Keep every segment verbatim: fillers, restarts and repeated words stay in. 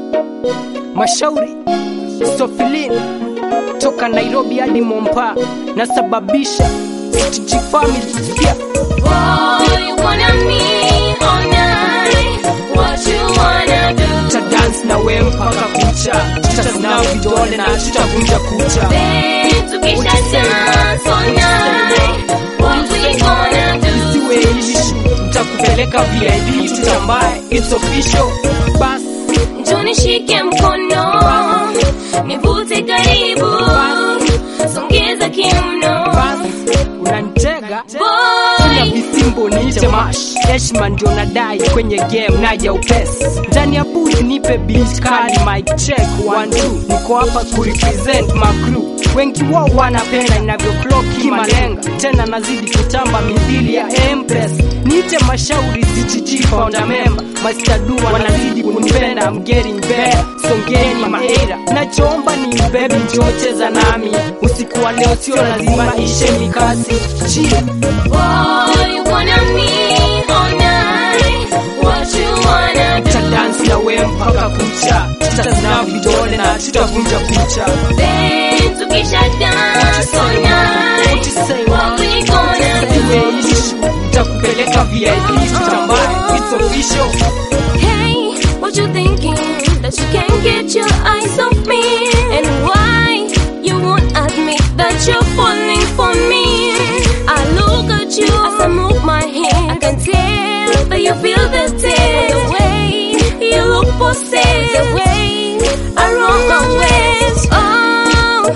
Mashauri Sofilin toka Nairobi hadi Mompa na sababisha C T G family pia. Oh, you wanna me all night, what you wanna do? Ta dance na we mpaka kucha, tutasina vidole na tutavunja kucha. Then tukisha dance all night, what we gonna do? Isiwe issue, nitakupeleka V I P tutambae, it's official. Bas Njoni shike mkono, nivute karibu, songeza kiuno. Bas unanitega Boy, visimbo niite mash, heshima ndio nadai kwenye game, naja upesi ndani ya booth, nipe beat kali, mic check one two, niko hapa kurepresent my crew. Wengi wao wanapenda inavyo clock kimalenga, tena nazidi kutamba mithili ya Empress. Niite Mashauri C T G founder member, Master Dua wanazidi kunipenda, I'm getting better, songeni maera. Nachoomba ni baby njoo cheza nami, usiku wa leo sio lazima ishe mikasi. Chia boy, you wanna me all night, what you wanna do? ta dance na we mpaka kucha, tutasina vidole na tutavunja kucha. Then tukisha dance all night, what we gonna do? Nitakupeleka V I P tutambae, it's official. Hey, what you thinking? That you can't get your eyes off me? And why you won't admit that you're falling for me? I look at you as I move my hand, I can tell that you feel the same. The way you look possessed, the way I roll my waist. Oh,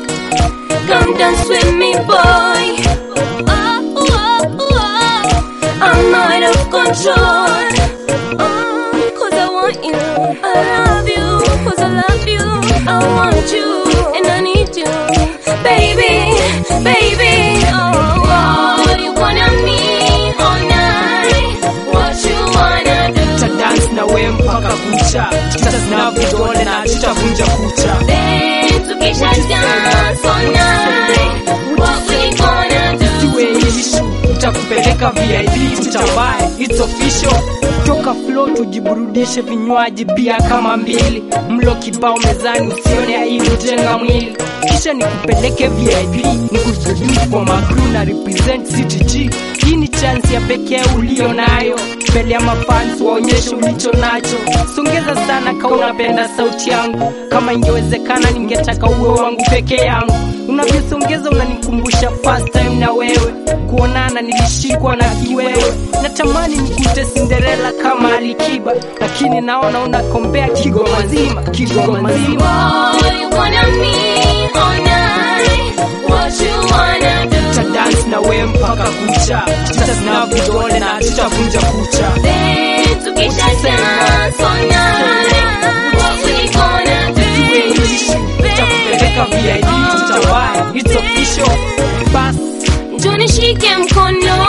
come dance with me, boy. Oh, oh, oh, I'm out of control. Oh, cause I want you, I love you, cause I love you, I want you, and I need you, baby, baby. Oh, oh, you wanna me all night, what you wanna do? Ta dance na we mpaka kucha, tutasina vidole na tutavunja kucha. Then tukisha dance all night, what we gonna do? Isiwe issue, nitakupeleka V I P tutambae, it's official. Toka flow tujiburudishe, vinywaji bia kama mbili, mlo kibao mezani, usione aibu, jenga mwili. Kisha nikupeleke V I P, nikuintroduce kwa makru na represent C T G. Hii ni chance ya pekee ulio nayo, mbele ya mafans waonyeshe ulicho nacho. Songeza sana kama unapenda sauti yangu, kama ingewezekana ningetaka uwe wangu peke yangu. Unavyosongeza unanikumbusha first time na wewe, kuonana nilishikwa na kiwewe. Natamani nikute Cinderella kama Alikiba, lakini naona unakombea Kigoma nzima, Kigoma nzima. Oh, you wanna me all night, what you wanna do? Ta dance na we mpaka kucha, tutasina vidole na tutavunja kucha. Then tukisha dance all night, what we gonna do? Nitakupeleka V I P tutambae, it's official. Bas Njoni shike mkono,